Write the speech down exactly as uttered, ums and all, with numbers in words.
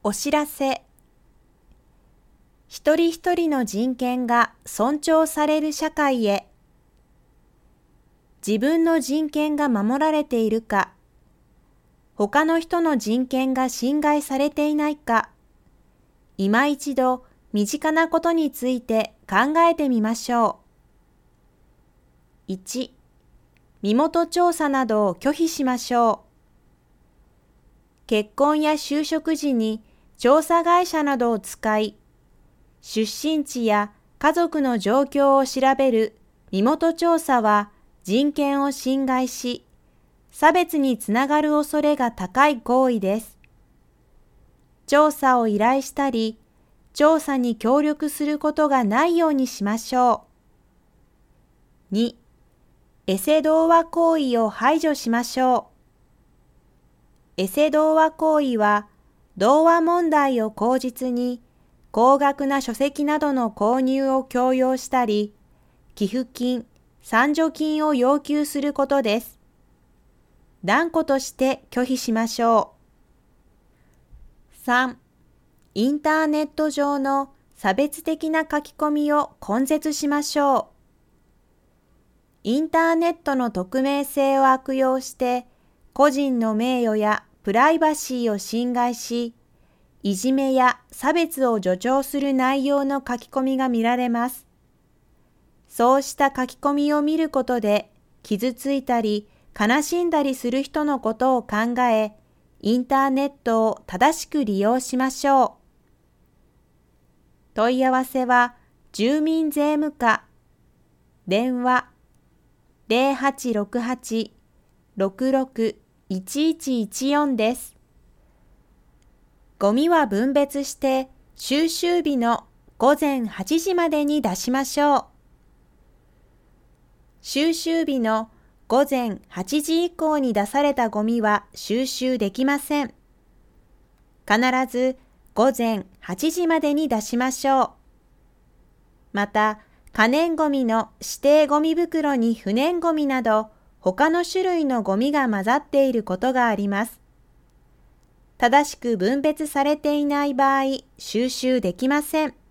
お知らせ。一人一人の人権が尊重される社会へ。自分の人権が守られているか、他の人の人権が侵害されていないか、今一度身近なことについて考えてみましょう。いち、身元調査などを拒否しましょう。結婚や就職時に調査会社などを使い、出身地や家族の状況を調べる身元調査は人権を侵害し、差別につながる恐れが高い行為です。調査を依頼したり、調査に協力することがないようにしましょう。に、エセ童話行為を排除しましょう。エセ童話行為は、童話問題を口実に、高額な書籍などの購入を強要したり、寄付金、賛助金を要求することです。断固として拒否しましょう。さん、インターネット上の差別的な書き込みを根絶しましょう。インターネットの匿名性を悪用して、個人の名誉やプライバシーを侵害し、いじめや差別を助長する内容の書き込みが見られます。そうした書き込みを見ることで、傷ついたり悲しんだりする人のことを考え、インターネットを正しく利用しましょう。問い合わせは、住民税務課、電話ゼロはちろくはち ろくろく いちいちいちよんです。ゴミは分別して収集日のごぜんはちじまでに出しましょう。収集日のごぜんはちじ以降に出されたゴミは収集できません。必ずごぜんはちじまでに出しましょう。また、可燃ゴミの指定ゴミ袋に不燃ゴミなど他の種類のゴミが混ざっていることがあります。正しく分別されていない場合、収集できません。